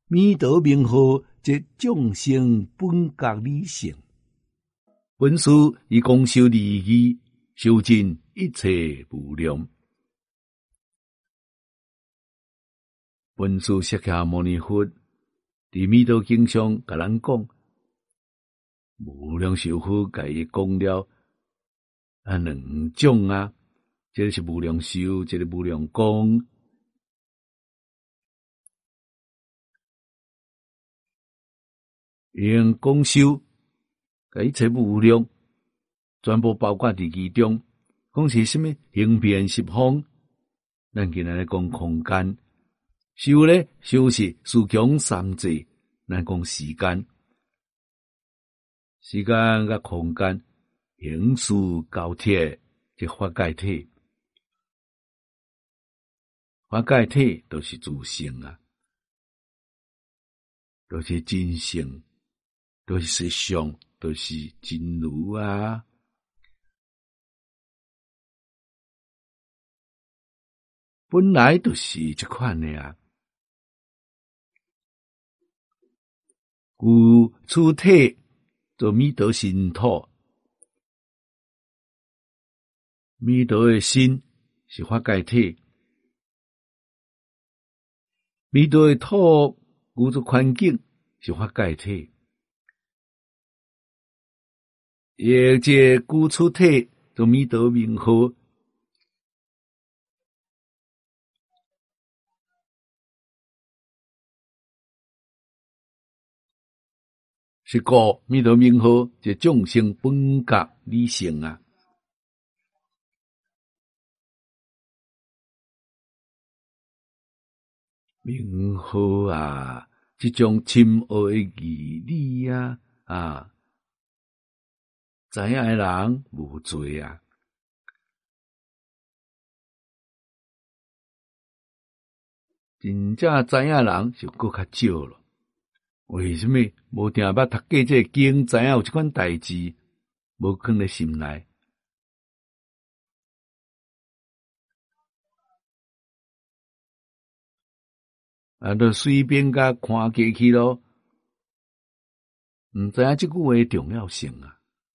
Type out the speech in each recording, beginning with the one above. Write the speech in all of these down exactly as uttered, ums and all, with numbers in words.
弥陀名号，即众生本觉理性。本师以广修利益，修尽一切无量。本师释迦牟尼佛伫弥陀经上甲咱讲，无量寿佛甲伊讲了啊两种啊，这个是无量寿，这个无量光。用广修，甲一切无量，全部包括伫其中。讲是什么？行遍十方。咱今日来讲空间，修咧修是四强三界。咱讲时间，时间甲空间，形事交替，即法界体。法界体都是自性啊，都是真性。都是实相，都是真如啊！本来就是这款的啊。故此体做弥陀心土，弥陀的心是法界体，弥陀的土故做环境是法界体。也即故此体做弥陀名号，是故弥陀名号，即众生本觉理性啊。名号啊，即种深奥的义理啊啊！知影的人无多啊，真正知影的人就搁较少了。为什么无定捌读过这经，知影有这款代志，无放在心内？啊，就随便甲看过去咯，毋知影即句话的重要性啊。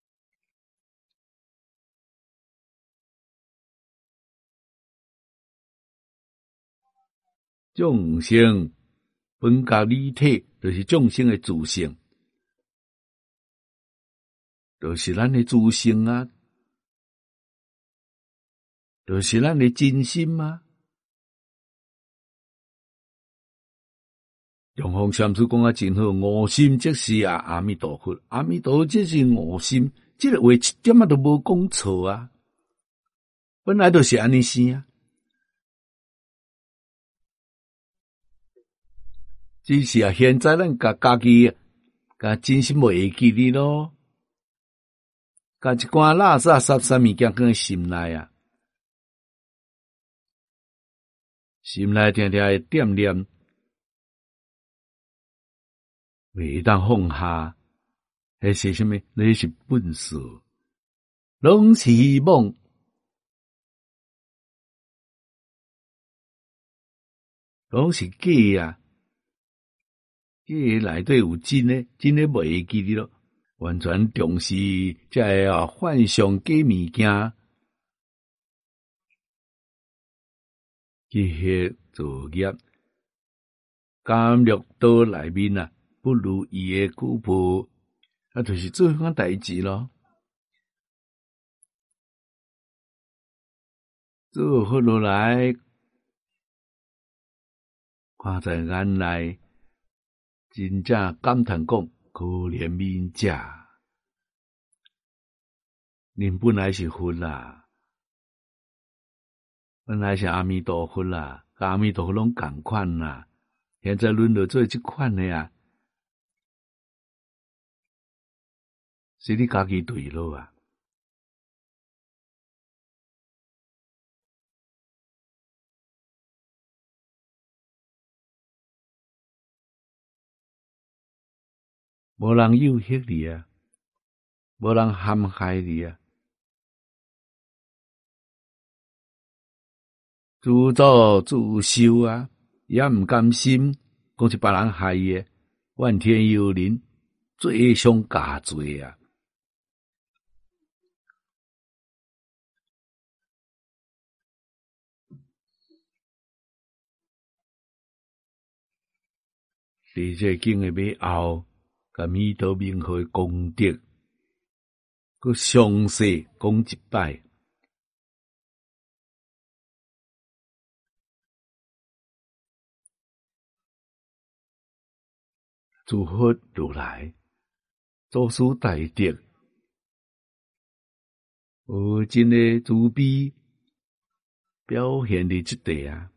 众生本觉理体，就是众生的自性，就是咱的自性啊，就是咱的真心啊。永恒禅师讲啊真好，我心即是啊阿弥陀佛，阿弥陀即是我心，这个话一点仔都无讲错啊，本来就是安尼生啊。只是啊，现在咱甲家己甲真心袂会记哩咯，甲一寡垃圾杂杂物件放在心内啊，心内定定会惦念，袂当放下。迄是什么？那是本事，拢是希望，拢是假啊。这内底有真诶，真诶袂会记哩咯，完全重视这个啊幻想假物件，去迄作业，甘落到内面啊，不如意诶古步，啊，就是做迄款代志咯。做好落来，看在眼内。真正感叹讲，可怜悯者，恁本来是佛啦，本来是阿弥陀佛啦，甲阿弥陀佛拢共款啦，现在轮到做即款的啊，是你家己对咯啊。无人诱惑你啊，无人陷害你啊，自作自受啊，也毋甘心， 讲是别人害伊诶，怨天尤人，罪上加罪啊！伫这经诶尾后，甲弥陀名号诶功德，佮详细讲一摆。诸佛如来，祖师大德，有真诶慈悲表现伫即地啊！